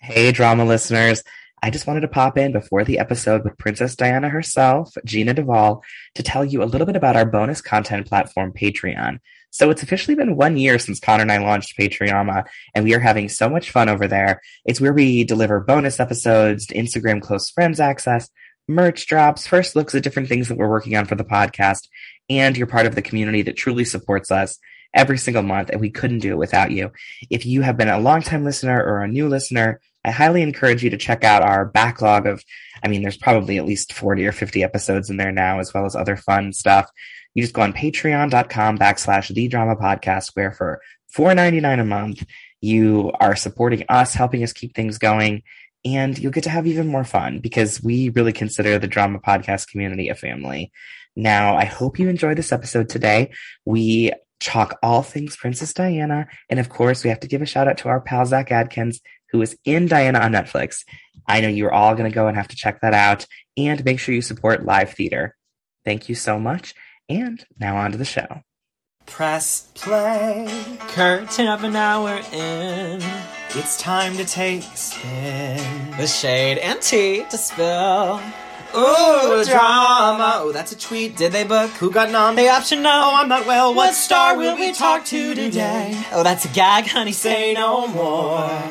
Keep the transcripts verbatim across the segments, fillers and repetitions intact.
Hey, drama listeners. I just wanted to pop in before the episode with Princess Diana herself, Gina Duvall, to tell you a little bit about our bonus content platform, Patreon. So it's officially been one year since Connor and I launched Patreon, and we are having so much fun over there. It's where we deliver bonus episodes, Instagram close friends access, merch drops, first looks at different things that we're working on for the podcast, and you're part of the community that truly supports us every single month, and we couldn't do it without you. If you have been a longtime listener or a new listener, I highly encourage you to check out our backlog of, I mean, there's probably at least forty or fifty episodes in there now, as well as other fun stuff. You just go on patreon.com backslash the drama podcast, where for four ninety-nine a month, you are supporting us, helping us keep things going, and you'll get to have even more fun because we really consider the drama podcast community a family. Now, I hope you enjoyed this episode today. We talk all things Princess Diana, and of course, we have to give a shout out to our pal Zach Adkins, who is in Diana on Netflix. I know you're all going to go and have to check that out, and make sure you support live theater. Thank you so much, and now on to the show. Press play. Curtain of an hour in. It's time to take a spin. The shade and tea to spill. Ooh, drama. Oh, that's a tweet. Did they book? Who got nom? The option no. Oh, I'm not well. What star will we talk to today? Oh, that's a gag, honey. Say no more.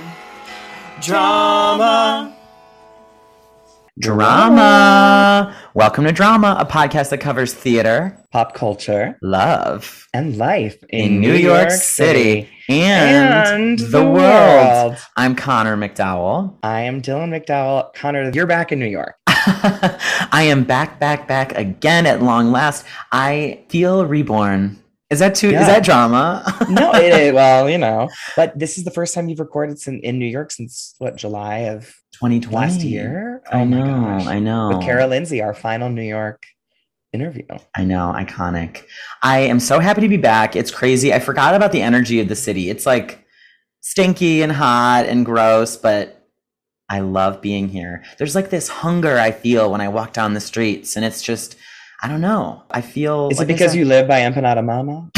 Drama. Drama. Welcome to Drama, a podcast that covers theater, Pop culture, love, and life in, in New, New York, York City, City and, and the, the world. world. I'm Connor McDowell. I am Dylan McDowell. Connor, you're back in New York. I am back, back, back again at long last. I feel reborn. Is that too? Yeah. Is that drama? No, it is. Well, you know, but this is the first time you've recorded in, in New York since what, July of twenty twenty last year? I Oh my know. gosh. I know. With Kara Lindsay, our final New York interview. I know, iconic. I am so happy to be back. It's crazy. I forgot about the energy of the city. It's like stinky and hot and gross, but I love being here. There's like this hunger I feel when I walk down the streets, and it's just, I don't know. I feel. Is like it because I you live by Empanada Mama?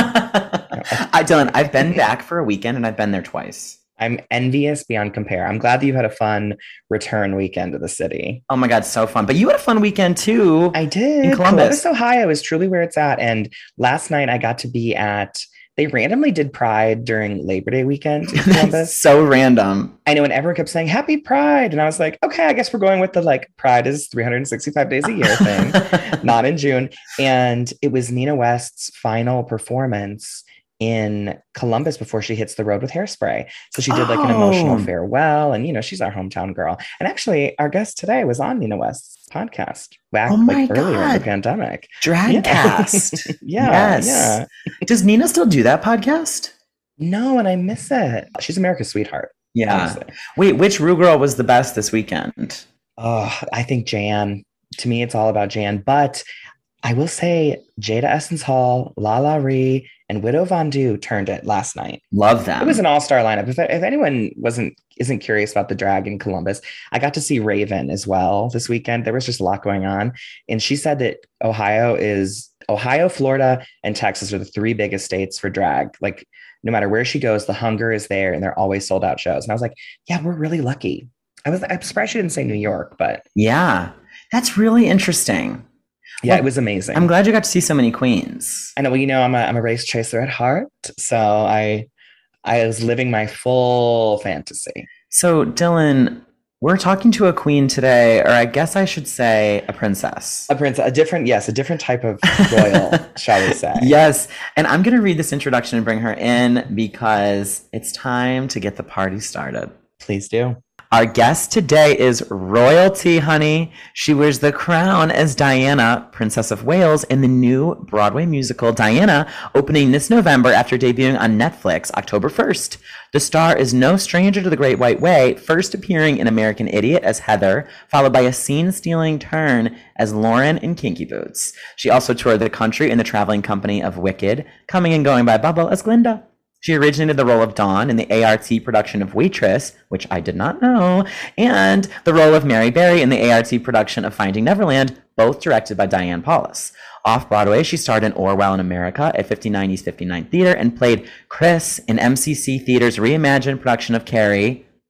I Dylan, I've been back for a weekend, and I've been there twice. I'm envious beyond compare. I'm glad that you had a fun return weekend to the city. Oh my God, so fun. But you had a fun weekend too. I did. In Columbus. Columbus, Ohio is truly where it's at. And last night I got to be at, they randomly did Pride during Labor Day weekend in Columbus. So random. I know, and everyone kept saying Happy Pride. And I was like, okay, I guess we're going with the like Pride is three hundred sixty-five days a year thing, not in June. And it was Nina West's final performance in Columbus before she hits the road with Hairspray. So she did like an emotional Oh. farewell, and you know, she's our hometown girl. And actually our guest today was on Nina West's podcast back Oh my like earlier in the God. pandemic. Dragcast. Yeah, Yes. yeah. Does Nina still do that podcast? No, and I miss it. She's America's sweetheart. Yeah. Honestly. Wait, which Rue Girl was the best this weekend? Oh, I think Jan. To me, it's all about Jan. But I will say Jada Essence Hall, Lala Ree, and Widow Von Du turned it last night. Love them. It was an all-star lineup. If, if anyone wasn't isn't curious about the drag in Columbus, I got to see Raven as well this weekend. There was just a lot going on. And she said that Ohio is Ohio, Florida, and Texas are the three biggest states for drag. Like no matter where she goes, the hunger is there and they're always sold out shows. And I was like, yeah, we're really lucky. I was I'm surprised she didn't say New York, but Yeah. That's really interesting. yeah, Well, it was amazing. I'm glad you got to see so many queens. I know, well, you know, I'm a I'm a race chaser at heart, so I I was living my full fantasy. So, Dylan, we're talking to a queen today, or I guess I should say a princess. A prince, a different, yes, a different type of royal, shall we say? Yes. And I'm going to read this introduction and bring her in because it's time to get the party started. Please do. Our guest today is royalty, honey. She wears the crown as Diana, Princess of Wales, in the new Broadway musical Diana, opening this November after debuting on Netflix October first. The star is no stranger to the Great White Way, first appearing in American Idiot as Heather, followed by a scene-stealing turn as Lauren in Kinky Boots. She also toured the country in the traveling company of Wicked, coming and going by Bubble as Glinda. She originated the role of Dawn in the A R T production of Waitress, which I did not know, and the role of Mary Berry in the A R T production of Finding Neverland, both directed by Diane Paulus. Off-Broadway, she starred in Orwell in America at fifty-nine East fifty-ninth Theater and played Chris in M C C Theater's reimagined production of Carrie,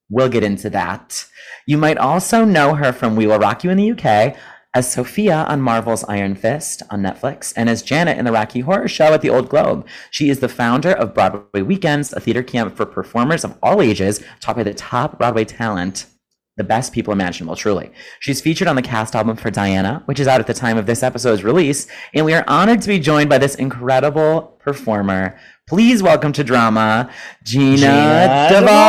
We'll get into that. You might also know her from We Will Rock You in the U K, as Sophia on Marvel's Iron Fist on Netflix, and as Janet in the Rocky Horror Show at the Old Globe. She is the founder of Broadway Weekends, a theater camp for performers of all ages, taught by the top Broadway talent, the best people imaginable, truly. She's featured on the cast album for Diana, which is out at the time of this episode's release, and we are honored to be joined by this incredible performer. Please welcome to Drama, Gina, Gina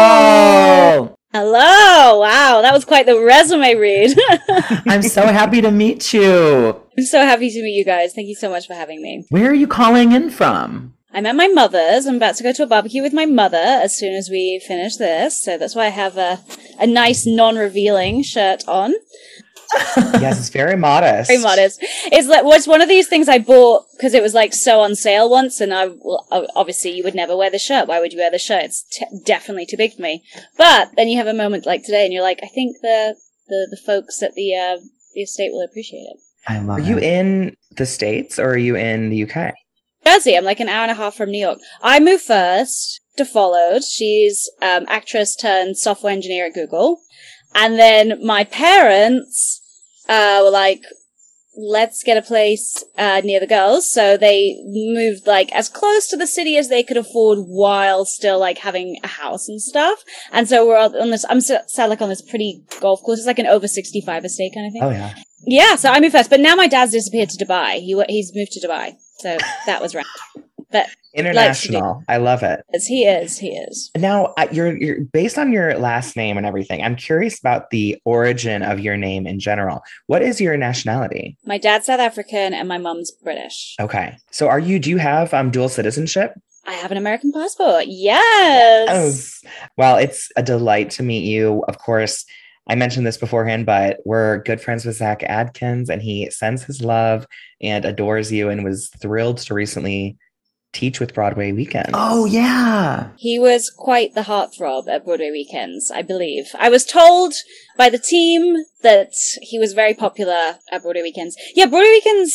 Duvall. Hello! Wow, that was quite the resume read. I'm so happy to meet you. I'm so happy to meet you guys. Thank you so much for having me. Where are you calling in from? I'm at my mother's. I'm about to go to a barbecue with my mother as soon as we finish this. So that's why I have a, a nice non-revealing shirt on. Yes, it's very modest. Very modest. It's like was one of these things I bought because it was like so on sale once, and I well, obviously you would never wear the shirt. Why would you wear the shirt? It's t- definitely too big for me. But then you have a moment like today, and you're like, I think the the, the folks at the uh, the estate will appreciate it. I love Are it. you in the States or are you in the U K? Jersey. I'm like an hour and a half from New York. I moved first. To followed. She's um, actress turned software engineer at Google, and then my parents. Uh, were like, let's get a place uh, near the girls. So they moved like as close to the city as they could afford while still like having a house and stuff. And so we're on this, I'm sat like on this pretty golf course. It's like an over sixty-five estate kind of thing. Oh, yeah. Yeah, so I moved first. But now my dad's disappeared to Dubai. He He's moved to Dubai. So that was right. But International. I love it. he is, he is. Now, uh, you're you're based on your last name and everything. I'm curious about the origin of your name in general. What is your nationality? My dad's South African and my mum's British. Okay. So are you, do you have um, dual citizenship? I have an American passport. Yes. Yes. Well, it's a delight to meet you. Of course, I mentioned this beforehand, but we're good friends with Zach Adkins, and he sends his love and adores you and was thrilled to recently teach with Broadway Weekends. Oh, yeah. He was quite the heartthrob at Broadway Weekends, I believe. I was told by the team that he was very popular at Broadway Weekends. Yeah, Broadway Weekends,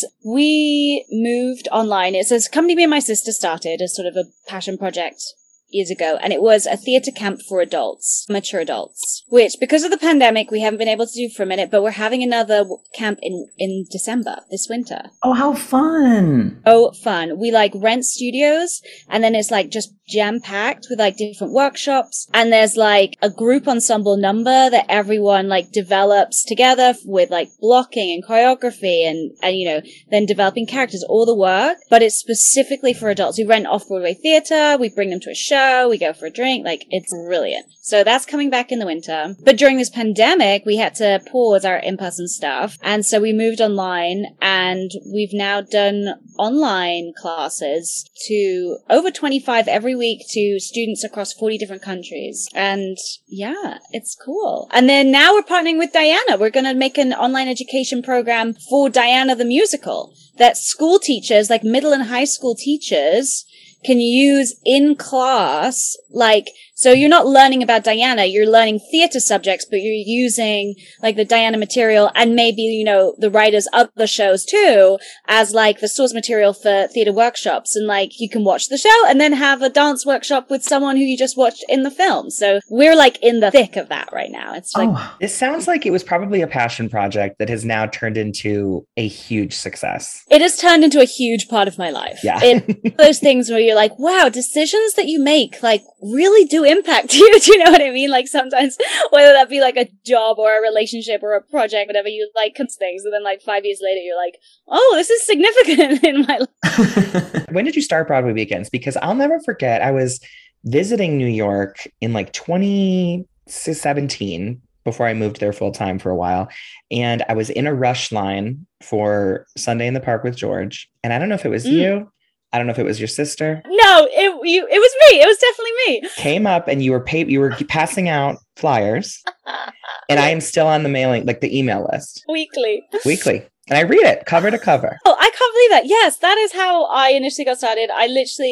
we moved online. It's a company me and my sister started as sort of a passion project years ago, and it was a theatre camp for adults, mature adults, which because of the pandemic we haven't been able to do for a minute, but we're having another camp in in December this winter. Oh, how fun. Oh, fun. We like rent studios, and then it's like just jam packed with like different workshops, and there's like a group ensemble number that everyone like develops together with like blocking and choreography and and you know then developing characters, all the work, but it's specifically for adults. We rent off-Broadway theater, we bring them to a show, we go for a drink, like it's brilliant. So that's coming back in the winter. But during this pandemic, we had to pause our in-person stuff. And so we moved online, and we've now done online classes to over twenty-five every week to students across forty different countries. And yeah, it's cool. And then now we're partnering with Diana. We're going to make an online education program for Diana the musical that school teachers, like middle and high school teachers, can use in class, like, so you're not learning about Diana, you're learning theater subjects, but you're using, like, the Diana material and maybe, you know, the writers' other shows too, as, like, the source material for theater workshops. And, like, you can watch the show and then have a dance workshop with someone who you just watched in the film. So we're, like, in the thick of that right now. It's like... Oh. This sounds like it was probably a passion project that has now turned into a huge success. It has turned into a huge part of my life. Yeah. It's those things where you're like, wow, decisions that you make, like, really do impact you. Do you know what I mean? Like, sometimes, whether that be, like, a job or a relationship or a project, whatever, you, like, comes things, and then, like, five years later, you're like, oh, this is significant in my life. When did you start Broadway Weekends? Because I'll never forget, I was visiting New York in, like, twenty seventeen, before I moved there full time for a while. And I was in a rush line for Sunday in the Park with George. And I don't know if it was Mm. you. I don't know if it was your sister. No, it you, it was me. It was definitely me. Came up and you were pay- you were passing out flyers. And I am still on the mailing, like the email list. Weekly. Weekly. And I read it cover to cover. Oh, I can't believe that. Yes, that is how I initially got started. I literally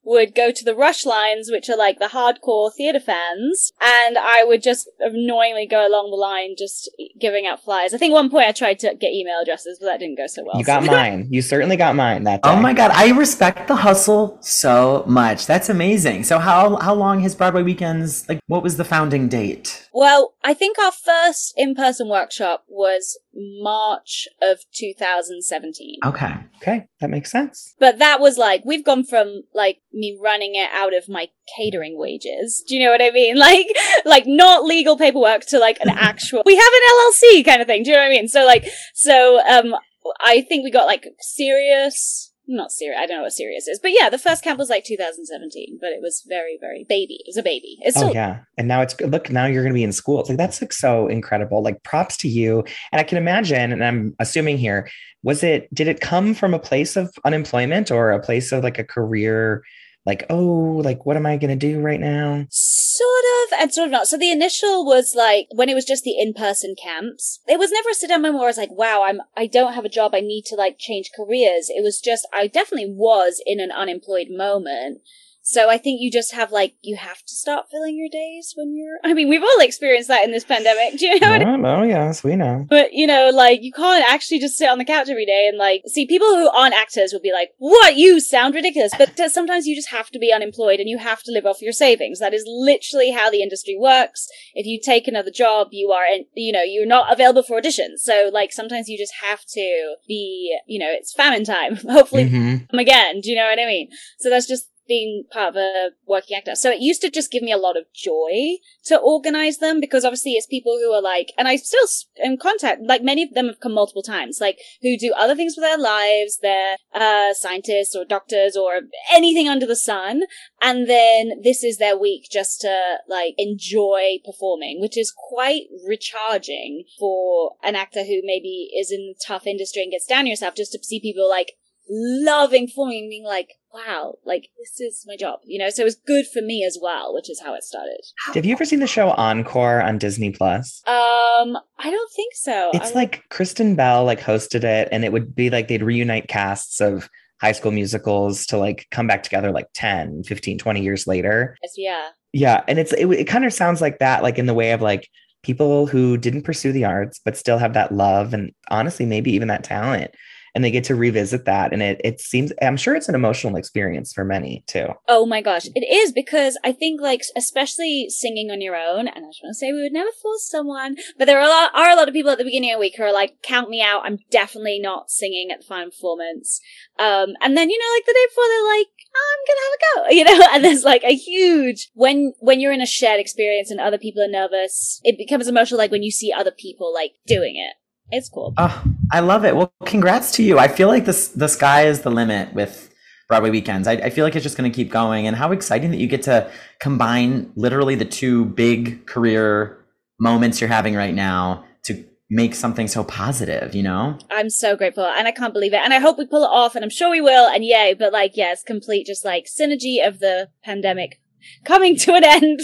would go to the rush lines, which are like the hardcore theater fans, and I would just annoyingly go along the line just giving out flyers. I think at one point I tried to get email addresses, but that didn't go so well. You got so. mine. You certainly got mine that day. Oh my God, I respect the hustle so much. That's amazing. So how how long has Broadway Weekends, like what was the founding date? Well, I think our first in-person workshop was March of two thousand seventeen. Okay. Okay, that makes sense. But that was like, we've gone from like me running it out of my catering wages. Do you know what I mean? Like, like not legal paperwork to like an actual, we have an L L C kind of thing. Do you know what I mean? So like, so, um, I think we got like serious, not serious, I don't know what serious is, but yeah, the first camp was like two thousand seventeen, but it was very, very baby. It was a baby. It's still- oh yeah. And now it's, look, now you're going to be in school. It's like, that's like so incredible. Like props to you. And I can imagine, and I'm assuming here, was it, did it come from a place of unemployment or a place of like a career, like, oh, like, what am I going to do right now? Sort of, and sort of not. So the initial was like, when it was just the in-person camps, it was never a sit-down moment where I was like, wow, I'm, I don't have a job, I need to like change careers. It was just, I definitely was in an unemployed moment. So I think you just have like, you have to start filling your days when you're, I mean, we've all experienced that in this pandemic. Do you know what I mean? Oh, oh yes, we know. But, you know, like, you can't actually just sit on the couch every day and, like, see, people who aren't actors will be like, what? You sound ridiculous. But t- sometimes you just have to be unemployed and you have to live off your savings. That is literally how the industry works. If you take another job, you are, you know, you're not available for auditions. So, like, sometimes you just have to be, you know, it's famine time. Hopefully Mm-hmm. come again. Do you know what I mean? So that's just being part of a working actor. So it used to just give me a lot of joy to organize them, because obviously it's people who are like, and I still in contact, like many of them have come multiple times, like who do other things with their lives. They're uh, scientists or doctors or anything under the sun. And then this is their week just to like enjoy performing, which is quite recharging for an actor who maybe is in a tough industry and gets down on yourself, just to see people like loving performing and being like, wow, like this is my job, you know? So it was good for me as well, which is how it started. Have you ever seen the show Encore on Disney Plus? Um, I don't think so. It's I... like Kristen Bell like hosted it, and it would be like they'd reunite casts of High School Musicals to like come back together like ten, fifteen, twenty years later. Yeah. Yeah. And it's, it, it kind of sounds like that, like in the way of like people who didn't pursue the arts, but still have that love and honestly, maybe even that talent. And they get to revisit that. And it, it seems, I'm sure it's an emotional experience for many too. Oh my gosh. It is, because I think like, especially singing on your own, and I just want to say we would never force someone, but there are a lot, are a lot of people at the beginning of the week who are like, count me out. I'm definitely not singing at the final performance. Um, and then, you know, like the day before they're like, oh, I'm going to have a go, you know, and there's like a huge, when, when you're in a shared experience and other people are nervous, it becomes emotional. Like when you see other people like doing it. It's cool. Oh, I love it. Well, congrats to you. I feel like this the sky is the limit with Broadway Weekends. I, I feel like it's just going to keep going. And how exciting that you get to combine literally the two big career moments you're having right now to make something so positive, you know? I'm so grateful, and I can't believe it. And I hope we pull it off, and I'm sure we will. And yay, but like, yeah, it's complete just like synergy of the pandemic coming to an end.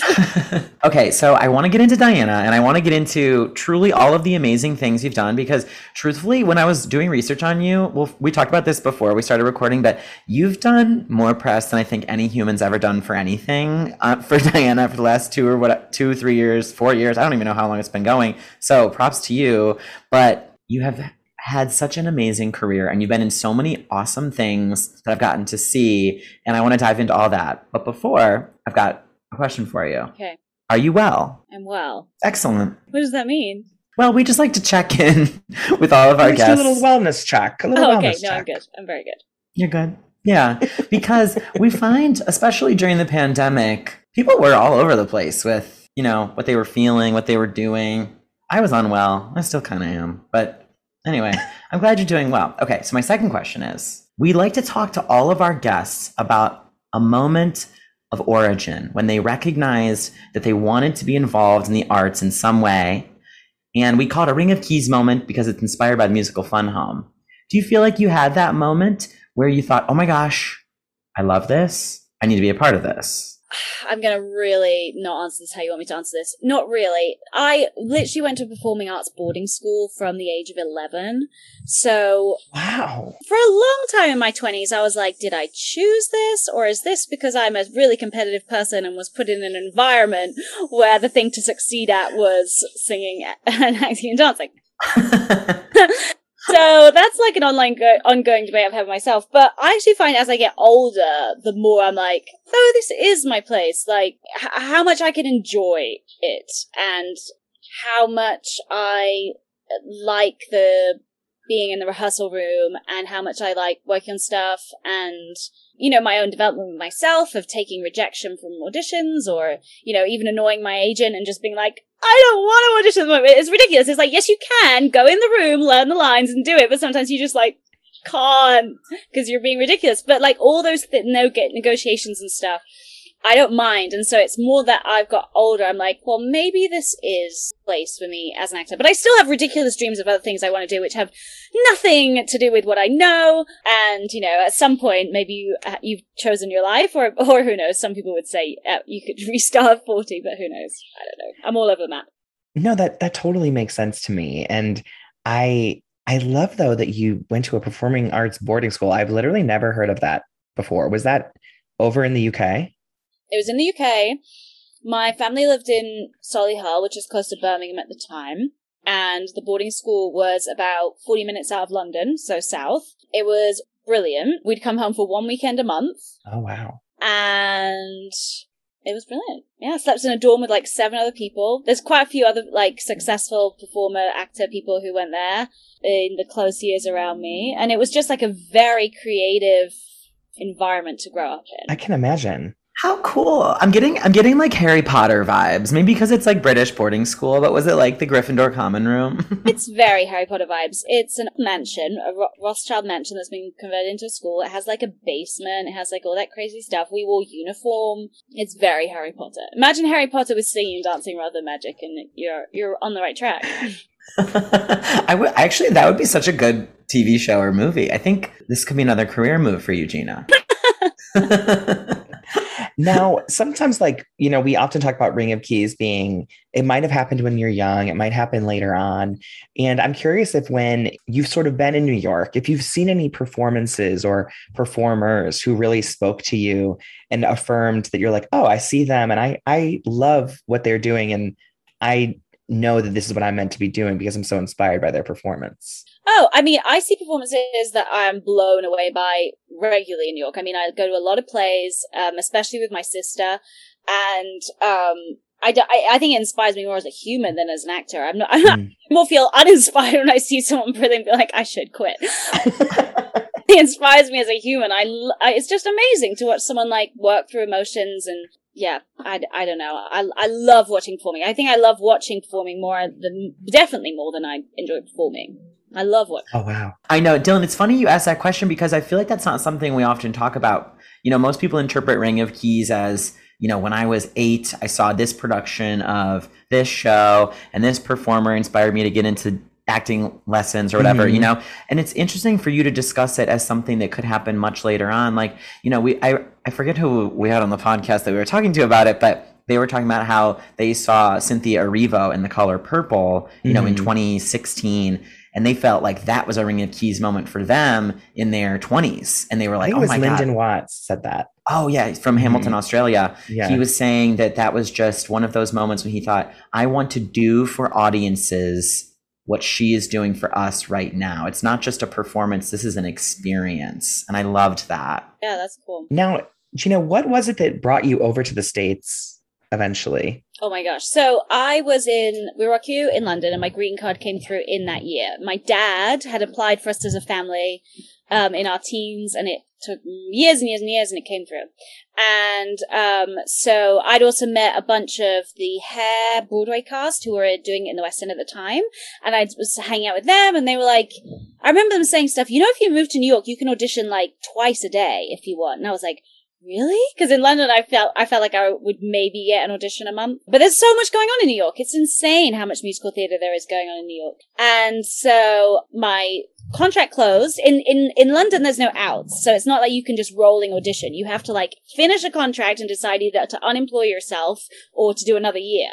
Okay, so I want to get into Diana, and I want to get into truly all of the amazing things you've done, because truthfully, when I was doing research on you, well, we talked about this before we started recording, but you've done more press than I think any human's ever done for anything uh, for Diana for the last two or what, two, three years, four years. I don't even know how long it's been going. So props to you, but you have had such an amazing career, and you've been in so many awesome things that I've gotten to see, and I want to dive into all that. But before, I've got a question for you. Okay. Are you well? I'm well. Excellent. What does that mean? Well, we just like to check in with all of our Let's guests. do a little wellness check. A little Oh, okay. wellness No, check. I'm good. I'm very good. You're good. Yeah, because we find, especially during the pandemic, people were all over the place with, you know, what they were feeling, what they were doing. I was unwell. I still kind of am. But anyway, I'm glad you're doing well. Okay, so my second question is, we like to talk to all of our guests about a moment of origin when they recognized that they wanted to be involved in the arts in some way. And we call it a Ring of Keys moment because it's inspired by the musical Fun Home. Do you feel like you had that moment where you thought, oh my gosh, I love this. I need to be a part of this? I'm going to really not answer this how you want me to answer this. Not really. I literally went to a performing arts boarding school from the age of eleven. So Wow. for a long time in my twenties, I was like, did I choose this? Or is this because I'm a really competitive person and was put in an environment where the thing to succeed at was singing and acting and dancing? So that's like an online go- ongoing debate I've had with myself. But I actually find as I get older, the more I'm like, oh, this is my place. Like, h- how much I can enjoy it and how much I like the being in the rehearsal room and how much I like working on stuff and, you know, my own development with myself of taking rejection from auditions or, you know, even annoying my agent and just being like, I don't want to audition at the moment. It's ridiculous. It's like, yes, you can go in the room, learn the lines and do it. But sometimes you just like can't because you're being ridiculous. But like all those th- no get negotiations and stuff, I don't mind. And so it's more that I've got older. I'm like, well, maybe this is a place for me as an actor. But I still have ridiculous dreams of other things I want to do, which have nothing to do with what I know. And, you know, at some point, maybe you, uh, you've chosen your life or, or who knows? Some people would say uh, you could restart at forty, but who knows? I don't know. I'm all over the map. No, that that totally makes sense to me. And I I love though that you went to a performing arts boarding school. I've literally never heard of that before. Was that over in the U K? It was in the U K. My family lived in Solihull, which is close to Birmingham at the time. And the boarding school was about forty minutes out of London, so south. It was brilliant. We'd come home for one weekend a month. Oh, wow. And it was brilliant. Yeah, I slept in a dorm with like seven other people. There's quite a few other like successful performer, actor people who went there in the close years around me. And it was just like a very creative environment to grow up in. I can imagine. How cool. I'm getting I'm getting like Harry Potter vibes. Maybe because it's like British boarding school, but was it like the Gryffindor common room? It's very Harry Potter vibes. It's a mansion, a Ro- Rothschild mansion that's been converted into a school. It has like a basement. It has like all that crazy stuff. We wore uniform. It's very Harry Potter. Imagine Harry Potter with singing and dancing rather than magic, and you're you're on the right track. I would actually that would be such a good T V show or movie. I think this could be another career move for you, Gina. Now, sometimes, like, you know, we often talk about Ring of Keys being, it might have happened when you're young, it might happen later on. And I'm curious if when you've sort of been in New York, if you've seen any performances or performers who really spoke to you and affirmed that you're like, oh, I see them and I, I love what they're doing. And I know that this is what I'm meant to be doing because I'm so inspired by their performance. Oh, I mean, I see performances that I'm blown away by regularly in New York. I mean, I go to a lot of plays, um, especially with my sister, and um, I, do, I, I think it inspires me more as a human than as an actor. I'm not. I'm not mm. I more feel uninspired when I see someone brilliant, be like, I should quit. It inspires me as a human. I, I, it's just amazing to watch someone like work through emotions and. Yeah, I, I don't know. I I love watching performing. I think I love watching performing more than, definitely more than I enjoy performing. I love what. Oh, wow. I know, Dylan, it's funny you asked that question because I feel like that's not something we often talk about. You know, most people interpret Ring of Keys as, you know, when I was eight, I saw this production of this show and this performer inspired me to get into acting lessons or whatever, mm-hmm. you know, and it's interesting for you to discuss it as something that could happen much later on. Like, you know, we, I, I forget who we had on the podcast that we were talking to about it, but they were talking about how they saw Cynthia Erivo in The Color Purple, you mm-hmm. know, in twenty sixteen. And they felt like that was a Ring of Keys moment for them in their twenties. And they were like, I think oh it was my Lyndon God. Watts said that. Oh, yeah. From Hamilton, mm-hmm. Australia. Yeah. He was saying that that was just one of those moments when he thought, I want to do for audiences what she is doing for us right now. It's not just a performance. This is an experience. And I loved that. Yeah, that's cool. Now, Gina, what was it that brought you over to the States eventually? Oh my gosh. So I was in Wiraku in London and my green card came through in that year. My dad had applied for us as a family um, in our teens and it took years and years and years and it came through. And um, so I'd also met a bunch of the Hair Broadway cast who were doing it in the West End at the time. And I was hanging out with them and they were like, I remember them saying stuff, you know, if you move to New York, you can audition like twice a day if you want. And I was like, really? Because in London, I felt I felt like I would maybe get an audition a month. But there's so much going on in New York. It's insane how much musical theatre there is going on in New York. And so my contract closed. In, in, in London, there's no outs. So it's not like you can just rolling audition. You have to like finish a contract and decide either to unemploy yourself or to do another year.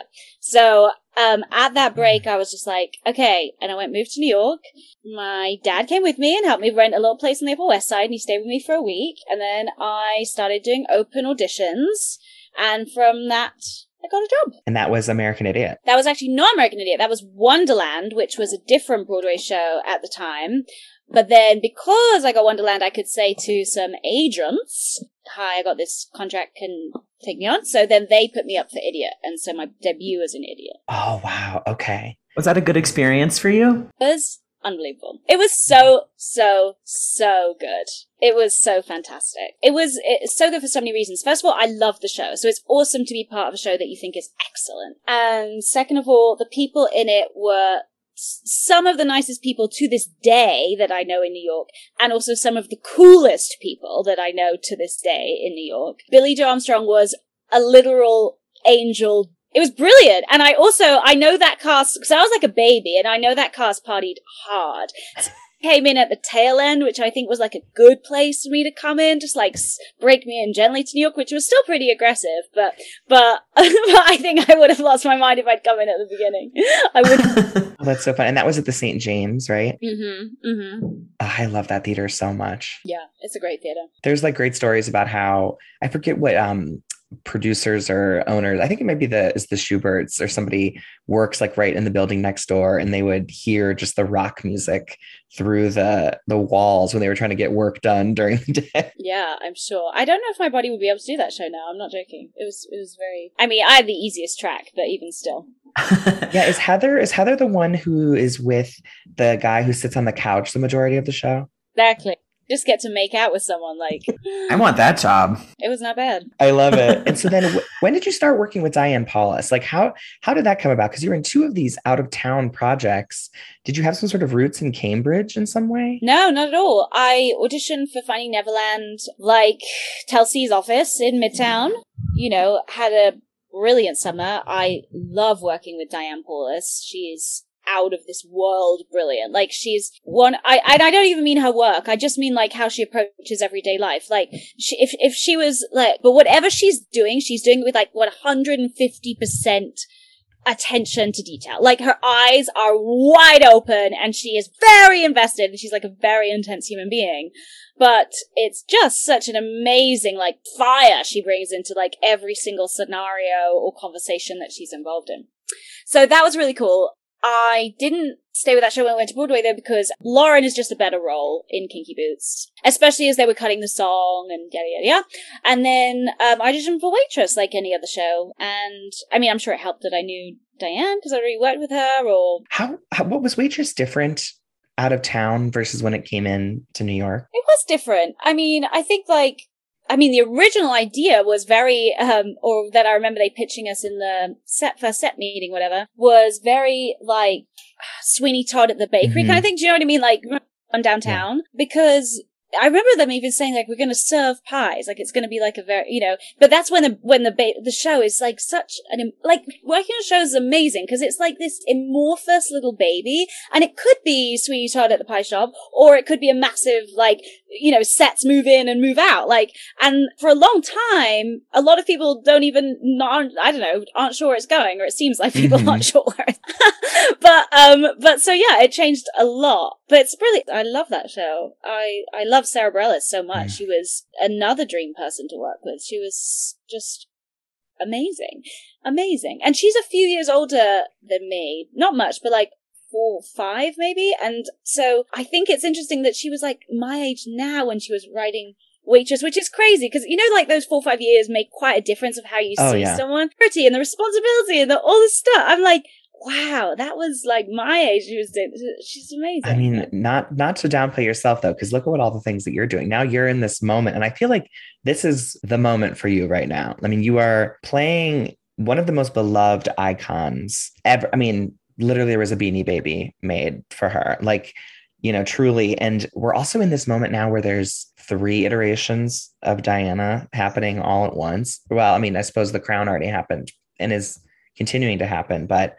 So um, at that break, I was just like, okay. And I went, moved to New York. My dad came with me and helped me rent a little place on the Upper West Side, and he stayed with me for a week. And then I started doing open auditions. And from that, I got a job. And that was American Idiot. That was actually not American Idiot. That was Wonderland, which was a different Broadway show at the time. But then because I got Wonderland, I could say to some agents, hi, I got this contract, can take me on. So then they put me up for Idiot. And so my debut was an Idiot. Oh, wow. Okay. Was that a good experience for you? It was unbelievable. It was so, so, so good. It was so fantastic. It was it's so good for so many reasons. First of all, I love the show. So it's awesome to be part of a show that you think is excellent. And second of all, the people in it were some of the nicest people to this day that I know in New York, and also some of the coolest people that I know to this day in New York. Billy Joe Armstrong was a literal angel. It was brilliant. And I also, I know that cast, because I was like a baby, and I know that cast partied hard. So came in at the tail end, which I think was like a good place for me to come in, just like s- break me in gently to New York, which was still pretty aggressive, but, but, but I think I would have lost my mind if I'd come in at the beginning. I would. Oh, that's so fun. And that was at the Saint James, right? Mm-hmm. Mm-hmm. Oh, I love that theater so much. Yeah, it's a great theater. There's like great stories about how, I forget what, um, producers or owners, I think it might be the is the Schuberts or somebody works like right in the building next door, and they would hear just the rock music through the the walls when they were trying to get work done during the day. Yeah, I'm sure. I don't know if my body would be able to do that show now. I'm not joking. It was it was very, I mean, I had the easiest track, but even still. Yeah, is Heather is Heather the one who is with the guy who sits on the couch the majority of the show? Exactly. Just get to make out with someone, like. I want that job. It was not bad. I love it. And so then w- when did you start working with Diane Paulus? Like how how did that come about? Because you were in two of these out of town projects. Did you have some sort of roots in Cambridge in some way? No, not at all. I auditioned for Finding Neverland, like Telsey's office in Midtown. You know, had a brilliant summer. I love working with Diane Paulus. She's out of this world brilliant. Like she's one, I, I I don't even mean her work. I just mean like how she approaches everyday life. Like she, if if she was like, but whatever she's doing, she's doing it with like one hundred fifty percent attention to detail. Like her eyes are wide open and she is very invested, and she's like a very intense human being. But it's just such an amazing like fire she brings into like every single scenario or conversation that she's involved in. So that was really cool. I didn't stay with that show when I went to Broadway though, because Lauren is just a better role in Kinky Boots, especially as they were cutting the song and yada yada yada. And then um, I auditioned for Waitress like any other show, and I mean I'm sure it helped that I knew Diane because I already worked with her. Or How, how what was Waitress different out of town versus when it came in to New York? it was different. I mean, I think like. I mean, the original idea was very, um, or that I remember they pitching us in the set, first set meeting, whatever, was very like Sweeney Todd at the bakery Mm-hmm. kind of thing. Do you know what I mean? Like on downtown, yeah. Because I remember them even saying like, we're going to serve pies. Like it's going to be like a very, you know, but that's when the, when the, ba- the show is like such an, like working on a show is amazing because it's like this amorphous little baby, and it could be Sweetie Todd at the pie shop, or it could be a massive, like, you know, sets move in and move out. Like, and for a long time, a lot of people don't even, not, I don't know, aren't sure where it's going, or it seems like people Mm-hmm. aren't sure where it's, but, um, but so yeah, it changed a lot, but it's brilliant. I love that show. I, I love Sarah Bareilles so much. Mm. She was another dream person to work with. She was just amazing, amazing. And she's a few years older than me. Not much, but like four, five maybe. And so I think it's interesting that she was like my age now when she was writing Waitress, which is crazy because, you know, like those four or five years make quite a difference of how you oh, see yeah. someone. Pretty and the responsibility and the, all this stuff. I'm like, wow, that was like my age. She was doing. She's amazing. I mean, not not to downplay yourself though, because look at what all the things that you're doing now. You're in this moment, and I feel like this is the moment for you right now. I mean, you are playing one of the most beloved icons ever. I mean, literally, there was a Beanie Baby made for her, like, you know, truly. And we're also in this moment now where there's three iterations of Diana happening all at once. Well, I mean, I suppose The Crown already happened and is continuing to happen, but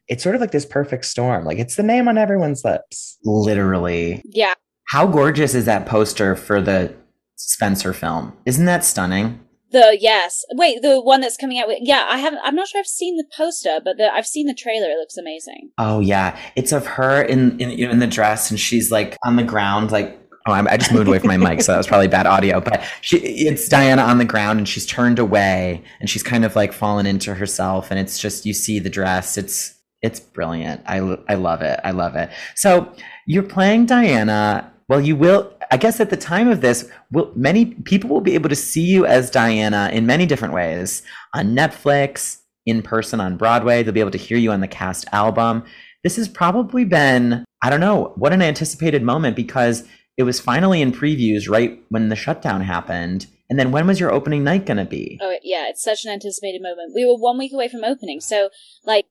it's sort of like this perfect storm. Like it's the name on everyone's lips. Literally. Yeah. How gorgeous is that poster for the Spencer film? Isn't that stunning? The yes, wait, the one that's coming out with yeah. I haven't. I'm not sure I've seen the poster, but the, I've seen the trailer. It looks amazing. Oh yeah, it's of her in in, you know, in the dress, and she's like on the ground, like oh, I'm, I just moved away from my mic, so that was probably bad audio. But she, it's Diana on the ground, and she's turned away, and she's kind of like fallen into herself, and it's just you see the dress. It's it's brilliant. I I love it. I love it. So you're playing Diana. Well, you will. I guess at the time of this, will, many people will be able to see you as Diana in many different ways. On Netflix, in person on Broadway, they'll be able to hear you on the cast album. This has probably been, I don't know, what an anticipated moment because it was finally in previews right when the shutdown happened. And then when was your opening night going to be? Oh, yeah, it's such an anticipated moment. We were one week away from opening, so, like,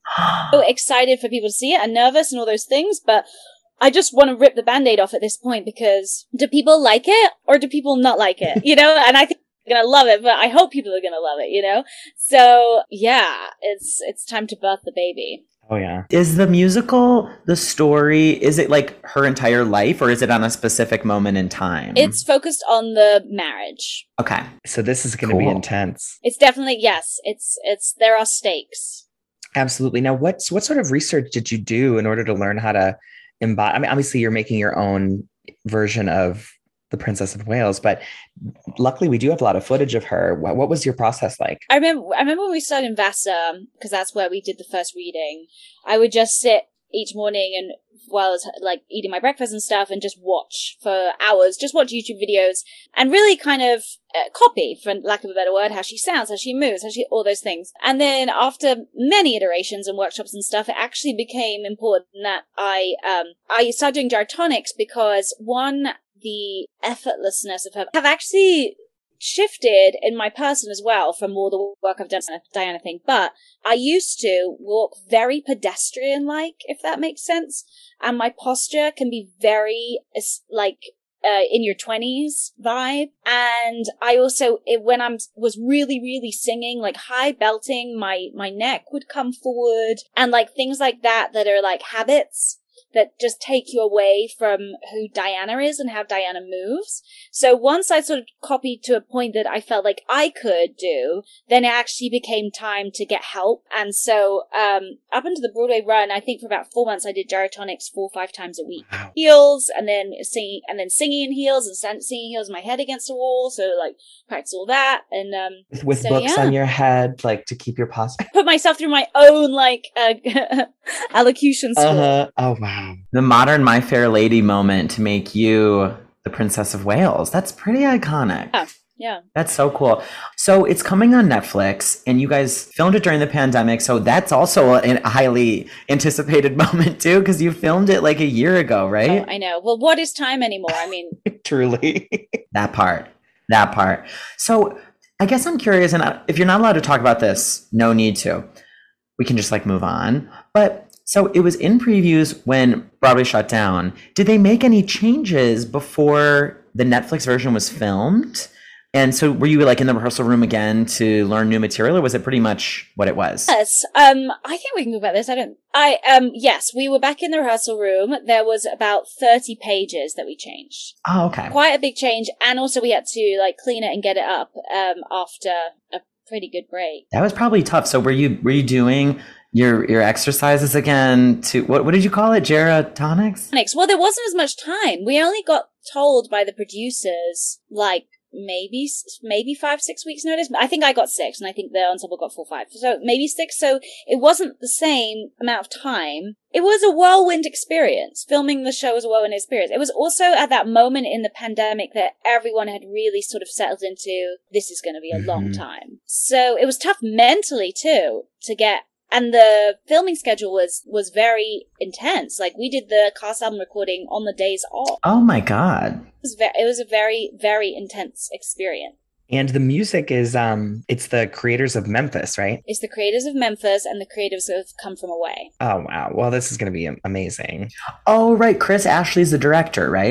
so excited for people to see it and nervous and all those things, but I just want to rip the Band-Aid off at this point because do people like it or do people not like it? You know, and I think they're going to love it, but I hope people are going to love it, you know? So, yeah, it's it's time to birth the baby. Oh, yeah. Is the musical, the story, is it like her entire life or is it on a specific moment in time? It's focused on the marriage. Okay. So this is going to Cool. be intense. It's definitely, yes, it's, it's, there are stakes. Absolutely. Now, what, what sort of research did you do in order to learn how to embody? I mean, obviously you're making your own version of the Princess of Wales, but luckily we do have a lot of footage of her. What, what was your process like? I remember, I remember when we started in Vassar, because that's where we did the first reading, I would just sit each morning and while I was like eating my breakfast and stuff and just watch for hours, just watch YouTube videos and really kind of uh, copy, for lack of a better word, how she sounds, how she moves, how she, all those things. And then after many iterations and workshops and stuff, it actually became important that I, um, I started doing gyrotonics because one, the effortlessness of her have actually shifted in my person as well from all the work I've done on the Diana thing, but I used to walk very pedestrian-like, if that makes sense, and my posture can be very, like, uh, in your twenties vibe, and I also, it, when I was really, really singing, like, high belting, my, my neck would come forward, and, like, things like that that are, like, habits that just take you away from who Diana is and how Diana moves. So once I sort of copied to a point that I felt like I could do, then it actually became time to get help. And so um up into the Broadway run, I think for about four months I did gyrotonics four or five times a week. Wow. Heels, and then singing, and then singing in heels, and stand, singing heels with my head against the wall. So like practice all that, and um With, with so, books yeah. on your head, like to keep your posture. put myself through my own like uh, elocution school. Uh-huh. Oh, wow. The modern My Fair Lady moment to make you the Princess of Wales. That's pretty iconic. Yeah. Yeah. That's so cool. So it's coming on Netflix and you guys filmed it during the pandemic. So that's also a highly anticipated moment too, because you filmed it like a year ago, right? Oh, I know. Well, what is time anymore? I mean, Truly. That part, that part. So I guess I'm curious, and if you're not allowed to talk about this, no need to. We can just like move on. But so it was in previews when Broadway shut down. Did they make any changes before the Netflix version was filmed? And so were you like in the rehearsal room again to learn new material, or was it pretty much what it was? yes. Um, I think we can talk about this. I don't, I, um, yes, we were back in the rehearsal room. There was about thirty pages that we changed. Oh, okay. Quite a big change. And also we had to like clean it and get it up, um, after a pretty good break. That was probably tough. So were you were you doing your your exercises again to what what did you call it? Gyrotonics? Well, there wasn't as much time. We only got told by the producers, like, maybe maybe five six weeks notice. I think I got six, and I think the ensemble got four five, so maybe six. So it wasn't the same amount of time. It was a whirlwind experience. Filming the show was a whirlwind experience. It was also at that moment in the pandemic that everyone had really sort of settled into, this is going to be a mm-hmm. long time. So it was tough mentally too to get. And the filming schedule was, was very intense. Like, we did the cast album recording on the days off. Oh my God. It was, ve- it was a very, very intense experience. And the music is, um, it's the creators of Memphis, right? It's the creators of Memphis and the creators of Come From Away. Oh, wow. Well, this is going to be amazing. Oh, right. Chris Ashley's the director, right?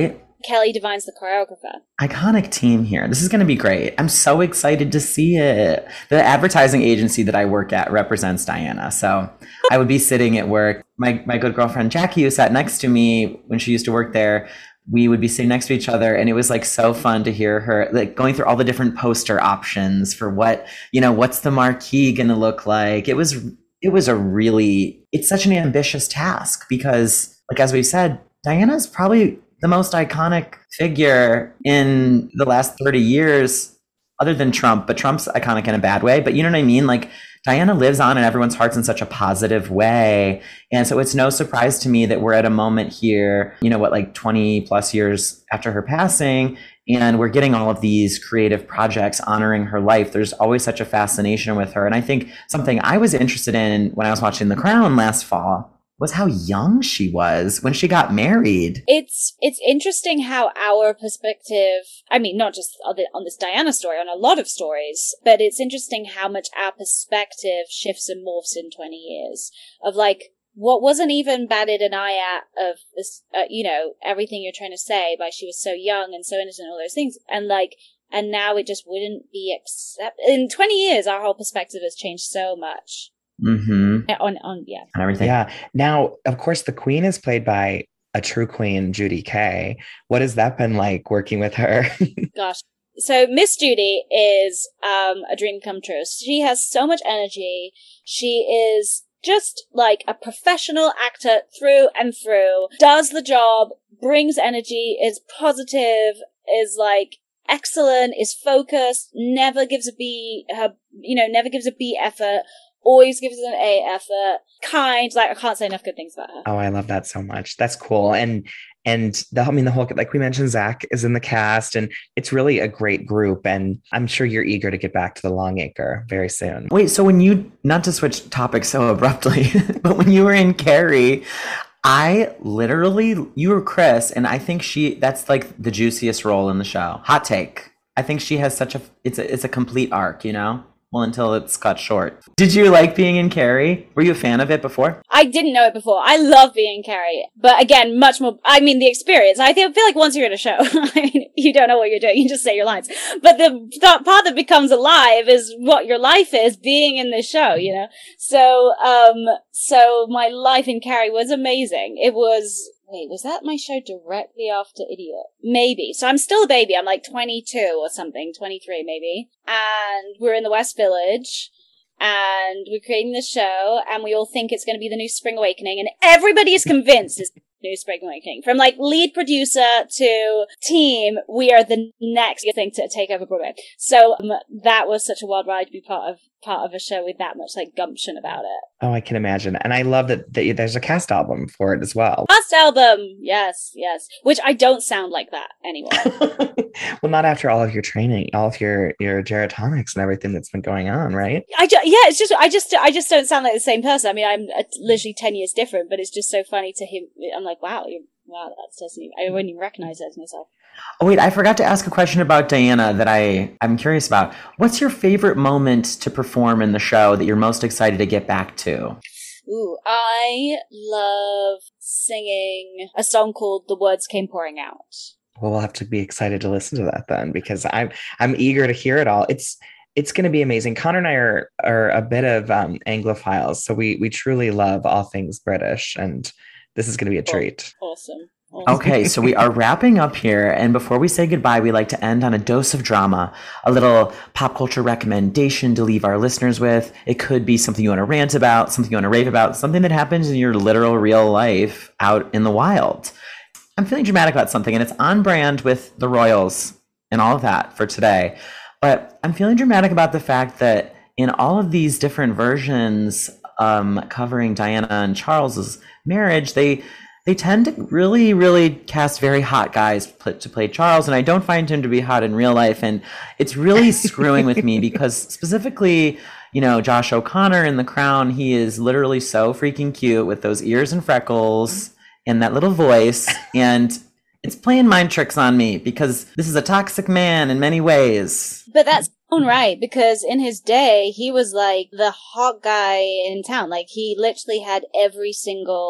Kelly Devine's the choreographer. Iconic team here. This is going to be great. I'm so excited to see it. The advertising agency that I work at represents Diana. So I would be sitting at work. My, my good girlfriend Jackie, who sat next to me when she used to work there, we would be sitting next to each other, and it was like so fun to hear her like going through all the different poster options for what, you know, what's the marquee going to look like. It was, it was a really, it's such an ambitious task because, like, as we've said, Diana's probably the most iconic figure in the last thirty years, other than Trump, but Trump's iconic in a bad way. But you know what I mean? Like, Diana lives on in everyone's hearts in such a positive way. And so it's no surprise to me that we're at a moment here, you know, what, like twenty plus years after her passing, and we're getting all of these creative projects honoring her life. There's always such a fascination with her. And I think something I was interested in when I was watching The Crown last fall was how young she was when she got married. It's it's interesting how our perspective, I mean, not just on, the, on this Diana story, on a lot of stories, but it's interesting how much our perspective shifts and morphs in twenty years. Of like, what wasn't even batted an eye at of this, uh, you know, everything you're trying to say by she was so young and so innocent, all those things. And like, and now it just wouldn't be accept. In twenty years, our whole perspective has changed so much. Mm-hmm. On, on, yeah. On everything. Yeah. Now, of course, the queen is played by a true queen, Judy Kay. What has that been like working with her? Gosh. So Miss Judy is um, a dream come true. She has so much energy. She is just like a professional actor through and through, does the job, brings energy, is positive, is like excellent, is focused, never gives a B, her, you know, never gives a B effort. Always gives an A effort, kind. Like, I can't say enough good things about her. Oh, I love that so much. That's cool. And and the I mean the whole, like we mentioned, Zach is in the cast, and it's really a great group. And I'm sure you're eager to get back to the Longacre very soon. Wait, so when you, not to switch topics so abruptly, but when you were in Carrie, I literally, you were Chris, and I think she, that's like the juiciest role in the show. Hot take. I think she has such a, it's a, it's a complete arc, you know? Well, until it's cut short. Did you like being in Carrie? Were you a fan of it before? I didn't know it before. I love being in Carrie. But again, much more, I mean, the experience. I feel like once you're in a show, I mean, you don't know what you're doing. You just say your lines. But the, the part that becomes alive is what your life is, being in this show, you know? So, um, so my life in Carrie was amazing. It was, wait, was that my show directly after Idiot? Maybe. So I'm still a baby. I'm like twenty-two or something, twenty-three maybe. And we're in the West Village, and we're creating this show, and we all think it's going to be the new Spring Awakening, and everybody is convinced it's the new Spring Awakening. From like lead producer to team, we are the next thing to take over Broadway. So um, that was such a wild ride to be part of part of a show with that much like gumption about it. Oh, I can imagine. And I love that, that there's a cast album for it as well. Cast album, yes, yes. Which I don't sound like that anymore. Well, not after all of your training, all of your your geratonics and everything that's been going on, right? I ju- yeah, it's just I just I just don't sound like the same person. I mean, I'm uh, literally ten years different, but it's just so funny to him. I'm like, wow, you're, wow, that's doesn't even, I wouldn't even recognize that as myself. Oh, wait, I forgot to ask a question about Diana that I, I'm curious about. What's your favorite moment to perform in the show that you're most excited to get back to? Ooh, I love singing a song called The Words Came Pouring Out. Well, we'll have to be excited to listen to that then, because I'm I'm eager to hear it all. It's it's going to be amazing. Connor and I are are a bit of um, Anglophiles, so we we truly love all things British, and this is going to be a treat. Awesome. awesome. Okay, so we are wrapping up here, and before we say goodbye, we like to end on a dose of drama, a little pop culture recommendation to leave our listeners with. It could be something you want to rant about, something you want to rave about, something that happens in your literal real life out in the wild. I'm feeling dramatic about something, and it's on brand with the Royals and all of that for today. But I'm feeling dramatic about the fact that in all of these different versions um, covering Diana and Charles's marriage, they they tend to really, really cast very hot guys to play Charles, and I don't find him to be hot in real life, and it's really screwing with me because specifically, you know, Josh O'Connor in The Crown, he is literally so freaking cute with those ears and freckles and that little voice, and it's playing mind tricks on me because this is a toxic man in many ways. But that's right, because in his day, he was like the hot guy in town. Like, he literally had every single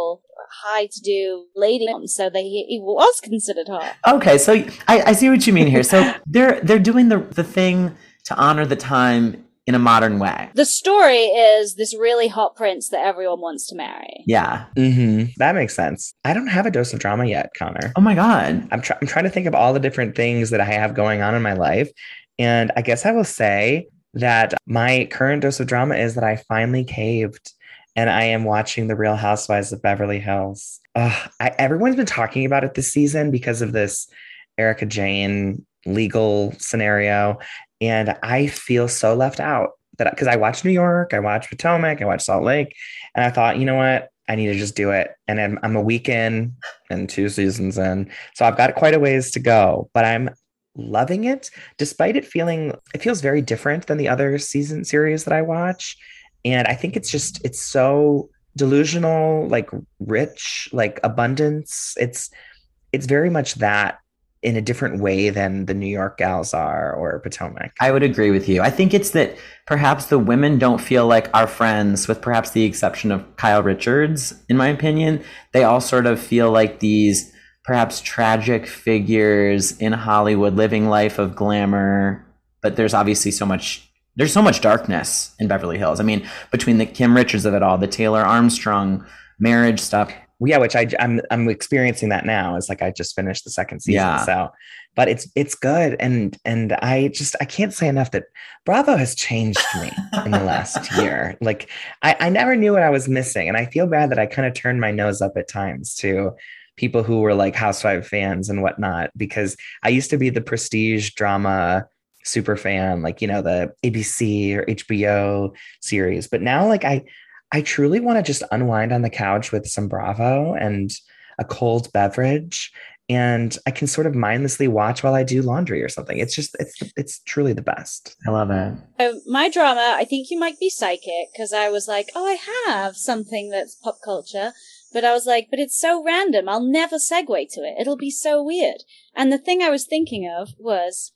high-to-do lady, so that he, he was considered hot. Okay, so I, I see what you mean here. So they're they're doing the the thing to honor the time in a modern way. The story is this really hot prince that everyone wants to marry. Yeah. Mm-hmm. That makes sense. I don't have a dose of drama yet, Connor. Oh my God. I'm, try- I'm trying to think of all the different things that I have going on in my life. And I guess I will say that my current dose of drama is that I finally caved and I am watching The Real Housewives of Beverly Hills. Ugh, I, everyone's been talking about it this season because of this Erica Jane legal scenario. And I feel so left out that because I watched New York, I watched Potomac, I watched Salt Lake, and I thought, you know what? I need to just do it. And I'm, I'm a week in and two seasons in. So I've got quite a ways to go, but I'm loving it, despite it feeling, it feels very different than the other season series that I watch. And I think it's just, it's so delusional, like rich, like abundance. It's, it's very much that in a different way than the New York gals are or Potomac. I would agree with you. I think it's that perhaps the women don't feel like our friends, with perhaps the exception of Kyle Richards, in my opinion. They all sort of feel like these perhaps tragic figures in Hollywood living life of glamour. But there's obviously so much, there's so much darkness in Beverly Hills. I mean, between the Kim Richards of it all, the Taylor Armstrong marriage stuff. Yeah, which I, I'm I'm experiencing that now. It's like I just finished the second season, Yeah. so but it's it's good, and and I just I can't say enough that Bravo has changed me in the last year. Like I, I never knew what I was missing, and I feel bad that I kind of turned my nose up at times to people who were like Housewife fans and whatnot, because I used to be the prestige drama super fan, like, you know, the A B C or H B O series, but now like I. I truly want to just unwind on the couch with some Bravo and a cold beverage, and I can sort of mindlessly watch while I do laundry or something. It's just, it's, it's truly the best. I love it. So my drama, I think you might be psychic, because I was like, oh, I have something that's pop culture, but I was like, but it's so random. I'll never segue to it. It'll be so weird. And the thing I was thinking of was,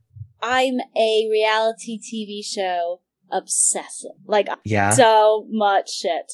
I'm a reality T V show obsessive. Like, Yeah. so much shit.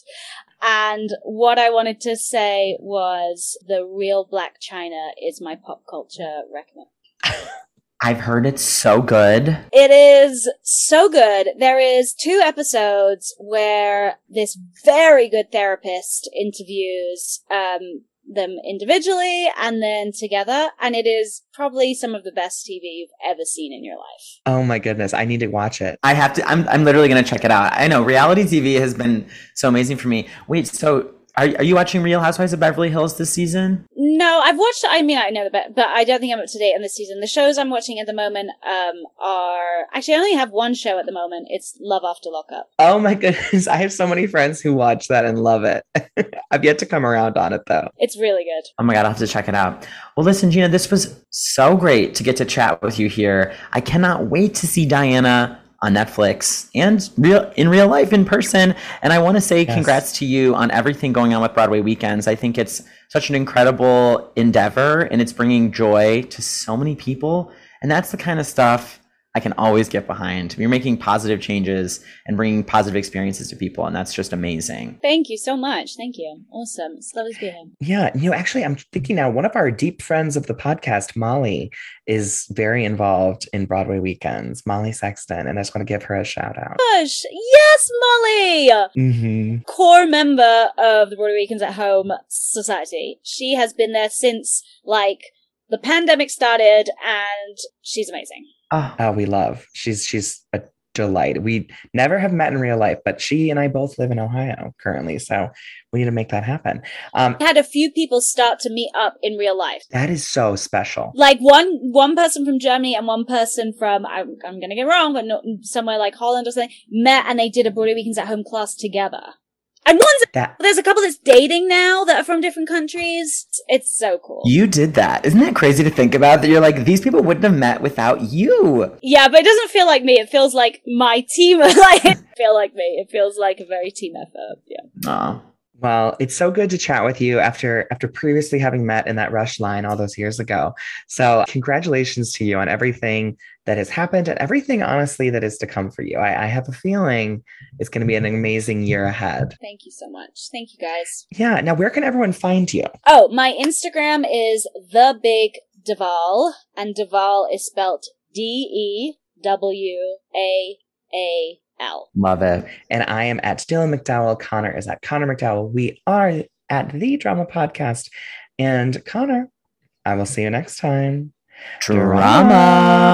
And what I wanted to say was The Real Black China is my pop culture recommend. I've heard it's so good. It is so good. There is two episodes where this very good therapist interviews um them individually and then together, and it is probably some of the best T V you've ever seen in your life. Oh my goodness. I need to watch it. I have to, I'm, I'm literally going to check it out. I know reality T V has been so amazing for me. Wait, so are, are you watching Real Housewives of Beverly Hills this season? No, I've watched, I mean, I know the bit, but I don't think I'm up to date on this season. The shows I'm watching at the moment um, are, actually, I only have one show at the moment. It's Love After Lockup. Oh my goodness. I have so many friends who watch that and love it. I've yet to come around on it though. It's really good. Oh my God, I'll have to check it out. Well, listen, Gina, this was so great to get to chat with you here. I cannot wait to see Diana on Netflix and real in real life in person. And I want to say Yes. congrats to you on everything going on with Broadway Weekends. I think it's such an incredible endeavor and it's bringing joy to so many people. And that's the kind of stuff I can always get behind. You're making positive changes and bringing positive experiences to people. And that's just amazing. Thank you so much. Thank you. Awesome. It's lovely to be here. Yeah. You know, actually, I'm thinking now, one of our deep friends of the podcast, Molly, is very involved in Broadway Weekends, Molly Sexton. And I just want to give her a shout out. Gosh, yes, Molly! Mm-hmm. Core member of the Broadway Weekends at Home Society. She has been there since, like, the pandemic started, and she's amazing. Oh, Oh, we love. She's she's a delight. We never have met in real life, but she and I both live in Ohio currently, so we need to make that happen. Um, I had a few people start to meet up in real life. that is so special. Like one one person from Germany and one person from, I'm, I'm gonna get wrong, but no, somewhere like Holland or something, met and they did a Broadway Weekends at Home class together. And one's, That there's a couple that's dating now that are from different countries. It's so cool. you did that. Isn't that crazy to think about that? You're like, these people wouldn't have met without you. Yeah, but it doesn't feel like me. It feels like my team. Like, it feel like me. It feels like a very team effort. Yeah. Oh, Well, it's so good to chat with you after after previously having met in that Rush line all those years ago. So congratulations to you on everything that has happened and everything, honestly, that is to come for you. I, I have a feeling it's going to be an amazing year ahead. Thank you so much. Thank you, guys. Yeah. Now, where can everyone find you? Oh, my Instagram is The Big Deval, and Deval is spelt D E W A A L. Love it. And I am at Dylan McDowell. Connor is at Connor McDowell. We are at The Drama Podcast. And Connor, I will see you next time. Drama.